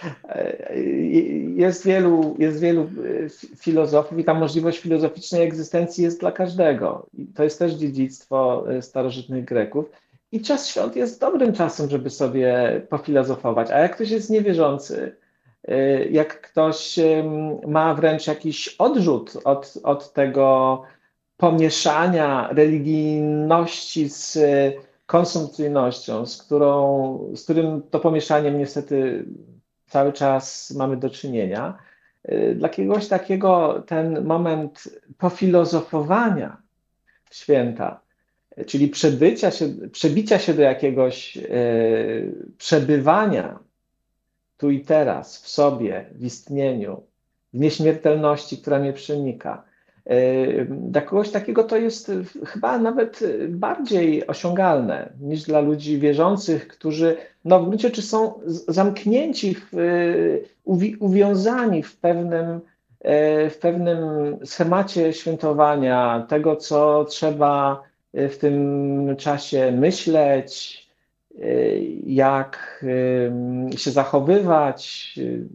Jest wielu, jest wielu filozofów i ta możliwość filozoficznej egzystencji jest dla każdego. I to jest też dziedzictwo starożytnych Greków. I czas świąt jest dobrym czasem, żeby sobie pofilozofować. A jak ktoś jest niewierzący, jak ktoś ma wręcz jakiś odrzut od, od tego pomieszania religijności z konsumpcyjnością, z, którą, z którym to pomieszaniem niestety cały czas mamy do czynienia, dla kogoś takiego ten moment pofilozofowania w święta, czyli przebycia się, przebicia się do jakiegoś e, przebywania tu i teraz, w sobie, w istnieniu, w nieśmiertelności, która mnie przenika. E, dla kogoś takiego to jest chyba nawet bardziej osiągalne niż dla ludzi wierzących, którzy no, w gruncie rzeczy są zamknięci, w, uwi, uwiązani w pewnym, e, w pewnym schemacie świętowania tego, co trzeba w tym czasie myśleć, jak się zachowywać,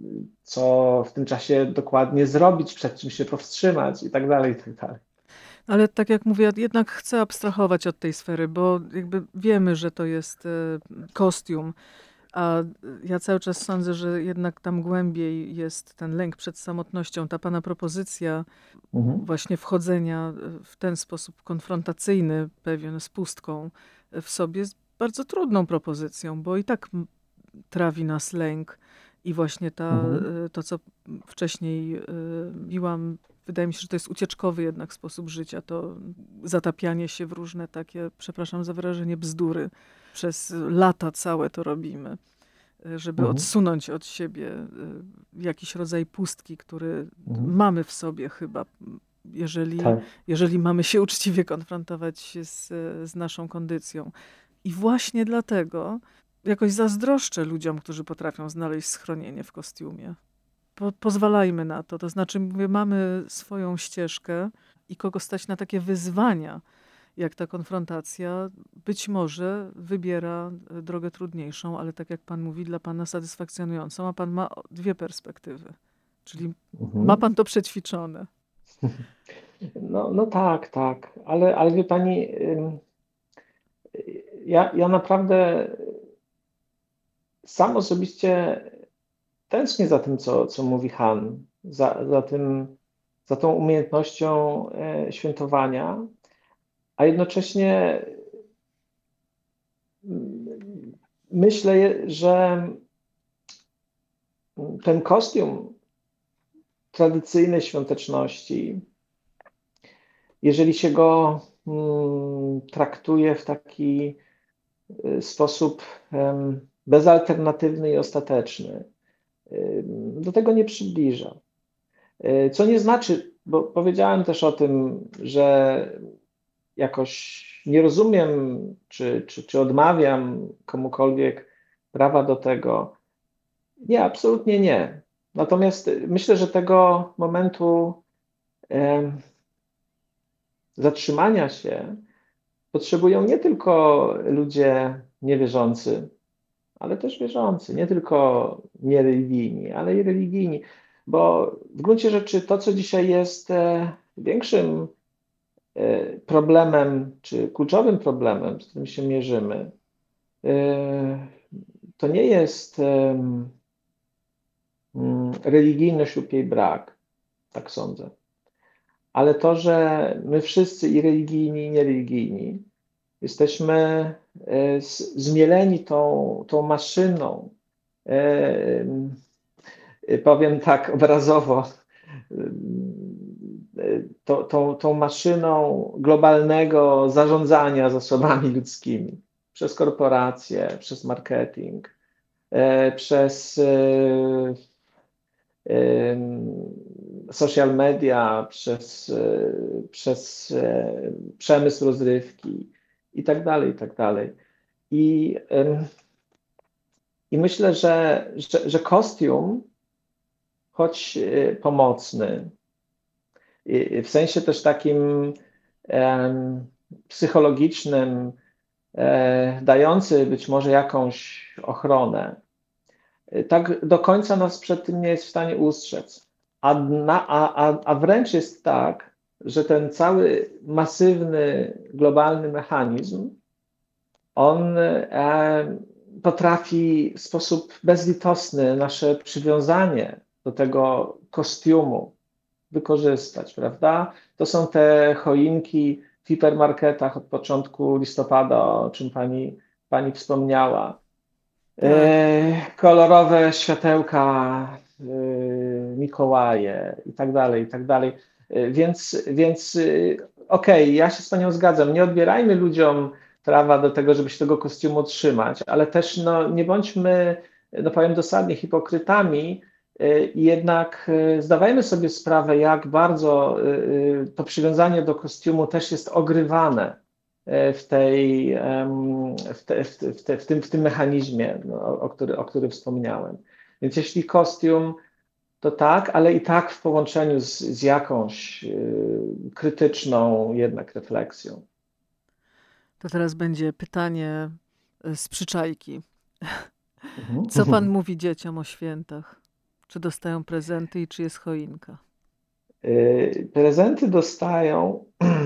co w tym czasie dokładnie zrobić, przed czym się powstrzymać i tak dalej, i tak dalej. Ale tak jak mówię, jednak chcę abstrahować od tej sfery, bo jakby wiemy, że to jest kostium, a ja cały czas sądzę, że jednak tam głębiej jest ten lęk przed samotnością. Ta pana propozycja mhm. właśnie wchodzenia w ten sposób konfrontacyjny, pewien z pustką w sobie, jest bardzo trudną propozycją, bo i tak trawi nas lęk. I właśnie ta, mhm. to, co wcześniej mówiłam, wydaje mi się, że to jest ucieczkowy jednak sposób życia. To zatapianie się w różne takie, przepraszam za wyrażenie, bzdury. Przez lata całe to robimy, żeby mhm. odsunąć od siebie jakiś rodzaj pustki, który mhm. mamy w sobie chyba jeżeli, Tak. jeżeli mamy się uczciwie konfrontować z, z naszą kondycją. I właśnie dlatego jakoś zazdroszczę ludziom, którzy potrafią znaleźć schronienie w kostiumie. Po, pozwalajmy na to. To znaczy, mówię, mamy swoją ścieżkę i kogo stać na takie wyzwania, jak ta konfrontacja, być może wybiera drogę trudniejszą, ale tak jak pan mówi, dla pana satysfakcjonującą, a pan ma dwie perspektywy. Czyli ma Mhm. pan to przećwiczone. No, no tak, tak, ale, ale wie pani, ym, ja, ja naprawdę sam osobiście tęsknię za tym, co, co mówi Han, za, za tym, za tą umiejętnością e, świętowania, a jednocześnie mm, myślę, że ten kostium tradycyjnej świąteczności, jeżeli się go mm, traktuje w taki y, sposób em, bezalternatywny i ostateczny, y, do tego nie przybliża. Y, Co nie znaczy, bo powiedziałem też o tym, że jakoś nie rozumiem, czy, czy, czy odmawiam komukolwiek prawa do tego. Nie, absolutnie nie. Natomiast y, myślę, że tego momentu em, zatrzymania się potrzebują nie tylko ludzie niewierzący, ale też wierzący, nie tylko niereligijni, ale i religijni, bo w gruncie rzeczy to, co dzisiaj jest e, większym e, problemem, czy kluczowym problemem, z którym się mierzymy, e, to nie jest em, mm, religijność lub jej brak, tak sądzę, ale to, że my wszyscy i religijni, i niereligijni jesteśmy e, z- zmieleni tą, tą maszyną, e, e, powiem tak obrazowo, e, tą, tą, tą maszyną globalnego zarządzania zasobami ludzkimi przez korporacje, przez marketing, e, przez e, em, social media, przez, e, przez e, przemysł rozrywki i tak dalej, i tak dalej. I, em, i myślę, że, że, że kostium, choć e, pomocny, i- w sensie też takim em, psychologicznym, e, dający być może jakąś ochronę, e, tak do końca nas przed tym nie jest w stanie ustrzec. A, na, a, a, a wręcz jest tak, że ten cały masywny, globalny mechanizm, on e, potrafi w sposób bezlitosny nasze przywiązanie do tego kostiumu wykorzystać, prawda? To są te choinki w hipermarketach od początku listopada, o czym pani, pani wspomniała. Tak. E, kolorowe światełka, e, Mikołaje i tak dalej, i tak dalej. E, Więc, więc e, okej, ja się z panią zgadzam. Nie odbierajmy ludziom prawa do tego, żeby się tego kostiumu trzymać, ale też no, nie bądźmy, no powiem dosadnie, hipokrytami e, i jednak e, zdawajmy sobie sprawę, jak bardzo e, e, to przywiązanie do kostiumu też jest ogrywane e, w tej, em, w, te, w, te, w, te, w, tym, w tym mechanizmie, no, o, który, o którym wspomniałem. Więc jeśli kostium, to tak, ale i tak w połączeniu z, z jakąś y, krytyczną jednak refleksją. To teraz będzie pytanie e, z przyczajki. Co pan Mhm. mówi dzieciom o świętach? Czy dostają prezenty i czy jest choinka? Y, Prezenty dostają.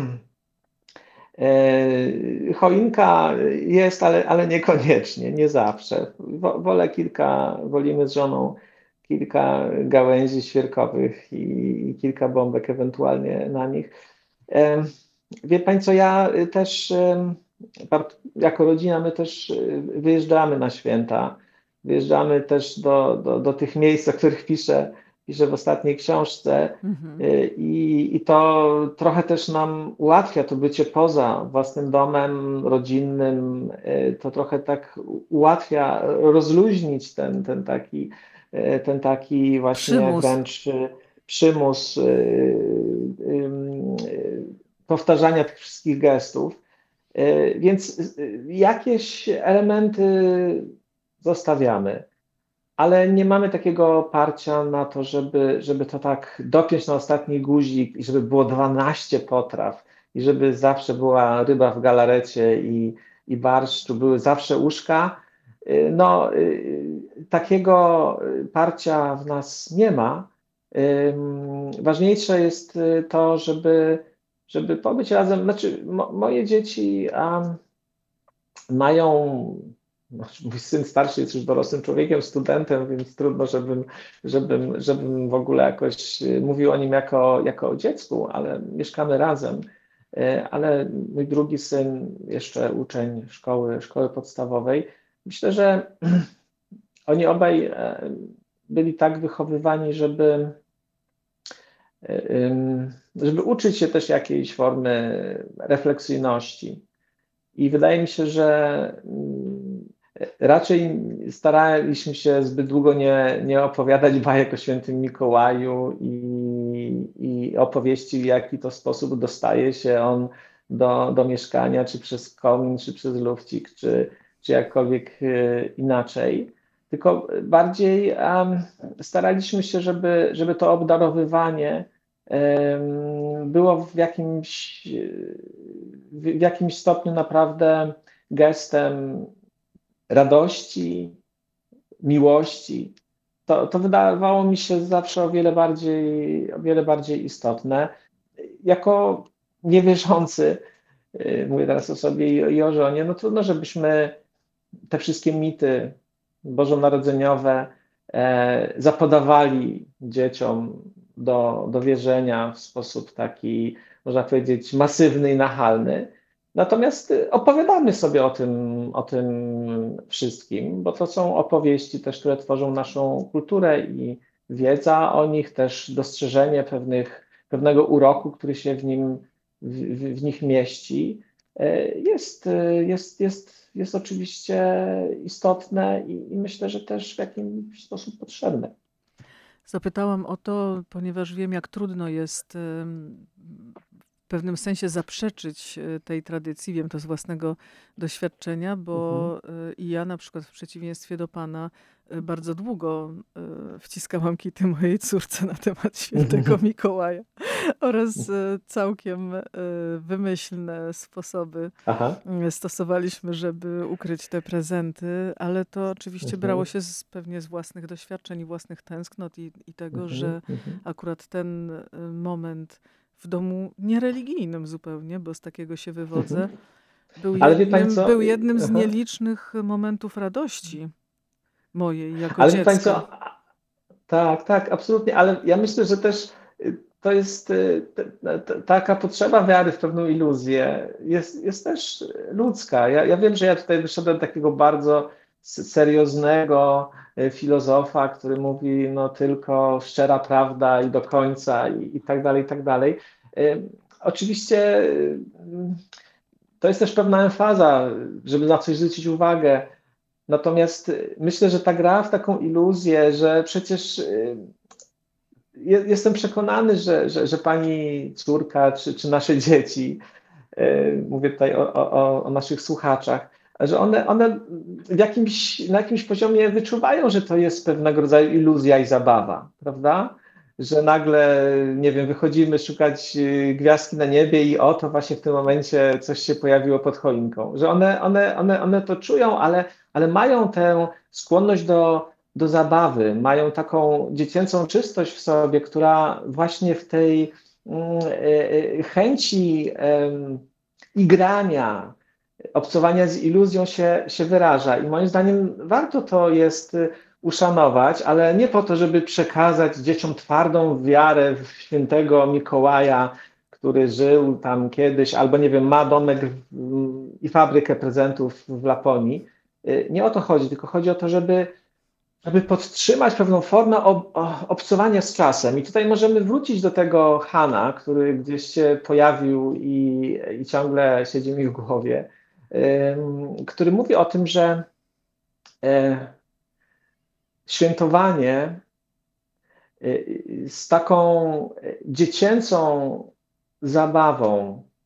E, Choinka jest, ale, ale niekoniecznie, nie zawsze. Wo- Wolę kilka, wolimy z żoną kilka gałęzi świerkowych i, i kilka bombek ewentualnie na nich. E, Wie Pani co, ja też em, part- jako rodzina my też e, wyjeżdżamy na święta. Wyjeżdżamy też do, do, do tych miejsc, o których piszę, piszę w ostatniej książce. Mhm. E, I, I to trochę też nam ułatwia to bycie poza własnym domem rodzinnym. E, To trochę tak ułatwia rozluźnić ten, ten taki, e, ten taki właśnie Przymus. wręcz e, przymus, y, powtarzania tych wszystkich gestów. Więc jakieś elementy zostawiamy, ale nie mamy takiego parcia na to, żeby, żeby to tak dopiąć na ostatni guzik i żeby było dwanaście potraw i żeby zawsze była ryba w galarecie i, i barszczu, były zawsze uszka. No, takiego parcia w nas nie ma. Ważniejsze jest to, żeby, żeby pobyć razem. Znaczy, mo, moje dzieci um, mają, no, mój syn starszy jest już dorosłym człowiekiem, studentem, więc trudno, żebym, żebym, żebym w ogóle jakoś mówił o nim jako, jako o dziecku, ale mieszkamy razem. Ale mój drugi syn, jeszcze uczeń szkoły, szkoły podstawowej, myślę, że oni obaj byli tak wychowywani, żeby, żeby uczyć się też jakiejś formy refleksyjności. I wydaje mi się, że raczej staraliśmy się zbyt długo nie, nie opowiadać bajek o świętym Mikołaju i, i opowieści, w jaki to sposób dostaje się on do, do mieszkania, czy przez komin, czy przez lufcik, czy, czy jakkolwiek inaczej. Tylko bardziej um, staraliśmy się, żeby, żeby to obdarowywanie um, było w jakimś, w jakimś stopniu naprawdę gestem radości, miłości. To, to wydawało mi się zawsze o wiele bardziej, o wiele bardziej istotne. Jako niewierzący, mówię teraz o sobie i o żonie, no trudno, żebyśmy te wszystkie mity bożonarodzeniowe e, zapodawali dzieciom do, do wierzenia w sposób taki, można powiedzieć, masywny i nachalny. Natomiast opowiadamy sobie o tym, o tym wszystkim, bo to są opowieści też, które tworzą naszą kulturę i wiedza o nich, też dostrzeżenie pewnych, pewnego uroku, który się w, nim, w, w nich mieści, jest, jest, jest, jest oczywiście istotne i, i myślę, że też w jakiś sposób potrzebne. Zapytałam o to, ponieważ wiem, jak trudno jest w pewnym sensie zaprzeczyć tej tradycji. Wiem to z własnego doświadczenia, bo mhm. i ja na przykład w przeciwieństwie do pana bardzo długo wciskałam kity mojej córce na temat świętego Mikołaja oraz całkiem wymyślne sposoby Aha. stosowaliśmy, żeby ukryć te prezenty, ale to oczywiście mhm. brało się z, pewnie z własnych doświadczeń i własnych tęsknot i, i tego, mhm. że mhm. akurat ten moment w domu niereligijnym zupełnie, bo z takiego się wywodzę, mhm. był, ale jednym, był jednym z nielicznych momentów radości mojej jako ale dziecka. Ale co? Tak, tak, absolutnie, ale ja myślę, że też to jest t, t, taka potrzeba wiary w pewną iluzję, jest, jest też ludzka. Ja, ja wiem, że ja tutaj wyszedłem takiego bardzo serioznego filozofa, który mówi, no tylko szczera prawda i do końca i, i tak dalej, i tak dalej. Oczywiście to jest też pewna emfaza, żeby na coś zwrócić uwagę. Natomiast myślę, że ta gra w taką iluzję, że przecież jestem przekonany, że, że, że pani córka czy, czy nasze dzieci, mówię tutaj o, o, o naszych słuchaczach, że one, one w jakimś, na jakimś poziomie wyczuwają, że to jest pewnego rodzaju iluzja i zabawa, prawda? Że nagle, nie wiem, wychodzimy szukać gwiazdki na niebie i oto właśnie w tym momencie coś się pojawiło pod choinką. Że one, one, one, one to czują, ale, ale mają tę skłonność do, do zabawy, mają taką dziecięcą czystość w sobie, która właśnie w tej mm, chęci um, igrania, obcowania z iluzją się, się wyraża. I moim zdaniem warto to jest uszanować, ale nie po to, żeby przekazać dzieciom twardą wiarę w świętego Mikołaja, który żył tam kiedyś, albo nie wiem, ma domek i fabrykę prezentów w Laponii. Nie o to chodzi, tylko chodzi o to, żeby, żeby podtrzymać pewną formę ob, obcowania z czasem. I tutaj możemy wrócić do tego Hana, który gdzieś się pojawił i, i ciągle siedzi mi w głowie, który mówi o tym, że świętowanie z taką dziecięcą zabawą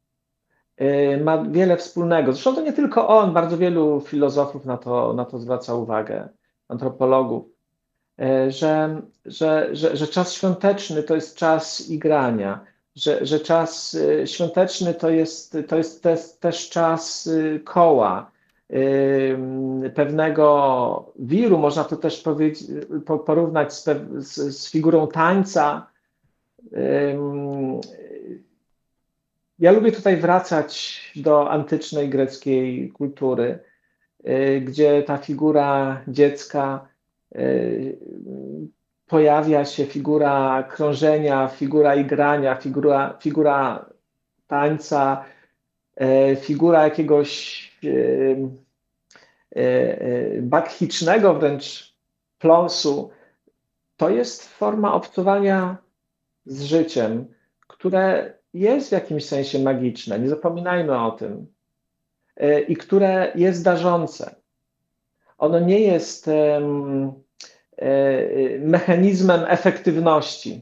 y, ma wiele wspólnego. Zresztą to nie tylko on, bardzo wielu filozofów na to, na to zwraca uwagę, antropologów, y, że, że, że, że czas świąteczny to jest czas igrania, że, że czas y, świąteczny to jest, to jest też, też czas y, koła, y, pewnego wiru, można to też powiedzieć, po- porównać z, pew- z, z figurą tańca. Ym, Ja lubię tutaj wracać do antycznej greckiej kultury, y, gdzie ta figura dziecka, y, pojawia się, figura krążenia, figura igrania, figura, figura tańca, y, figura jakiegoś y, y, y, bakchicznego wręcz pląsu. To jest forma obcowania z życiem, które jest w jakimś sensie magiczne, nie zapominajmy o tym, e, i które jest darzące. Ono nie jest em, e, mechanizmem efektywności.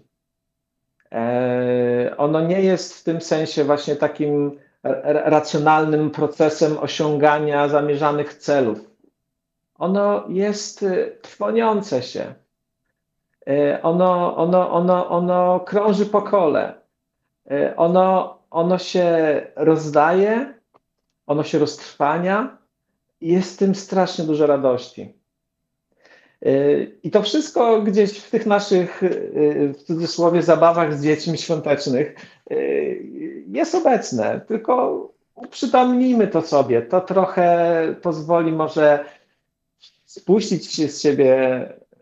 E, Ono nie jest w tym sensie właśnie takim r- racjonalnym procesem osiągania zamierzanych celów. Ono jest e, trwoniące się. E, Ono, ono, ono, ono krąży po kole. E, Ono, ono się rozdaje, ono się roztrwania i jest w tym strasznie dużo radości. E, I to wszystko gdzieś w tych naszych, e, w cudzysłowie, zabawach z dziećmi świątecznych e, jest obecne, tylko uprzytomnijmy to sobie. To trochę pozwoli może spuścić się z siebie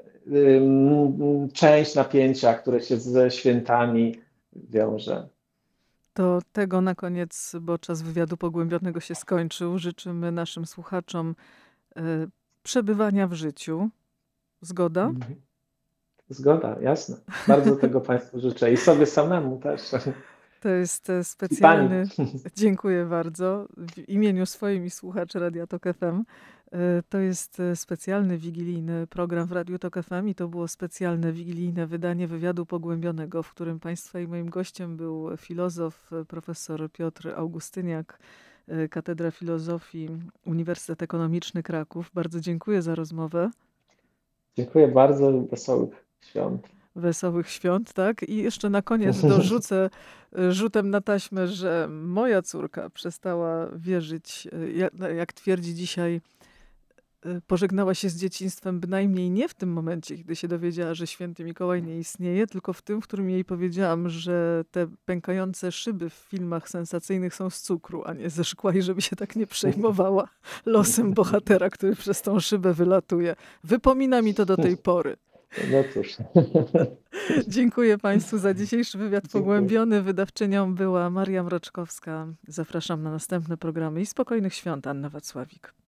ym, część napięcia, które się ze świętami wiąże. To tego na koniec, bo czas wywiadu pogłębionego się skończył. Życzymy naszym słuchaczom e, przebywania w życiu. Zgoda? Mhm. Zgoda, jasne. Bardzo tego Państwu życzę i sobie samemu też. To jest e, I Pani. specjalny, dziękuję bardzo, w imieniu swoim i słuchaczy Radia Tok F M. E, To jest e, specjalny wigilijny program w Radiu Tok F M i to było specjalne wigilijne wydanie wywiadu pogłębionego, w którym Państwa i moim gościem był filozof e, profesor Piotr Augustyniak, e, Katedra Filozofii, Uniwersytet Ekonomiczny Kraków. Bardzo dziękuję za rozmowę. Dziękuję bardzo. Wesołych świąt. Wesołych świąt, tak? I jeszcze na koniec dorzucę y, rzutem na taśmę, że moja córka przestała wierzyć, y, jak, jak twierdzi dzisiaj, y, pożegnała się z dzieciństwem bynajmniej nie w tym momencie, kiedy się dowiedziała, że święty Mikołaj nie istnieje, tylko w tym, w którym jej powiedziałam, że te pękające szyby w filmach sensacyjnych są z cukru, a nie ze szkła i żeby się tak nie przejmowała losem bohatera, który przez tą szybę wylatuje. Wypomina mi to do tej pory. No cóż. Dziękuję Państwu za dzisiejszy wywiad Dziękuję. pogłębiony. Wydawczynią była Maria Mroczkowska. Zapraszam na następne programy i spokojnych świąt. Anna Wacławik.